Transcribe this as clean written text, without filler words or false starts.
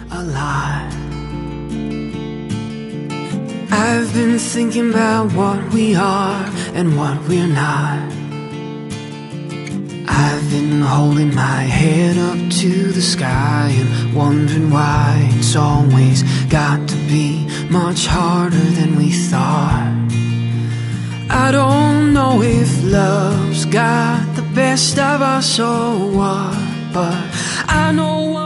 a lot. I've been thinking about what we are and what we're not. I've been holding my head up to the sky and wondering why it's always got to be much harder than we thought. I don't know if love's got the best of us or what, but I know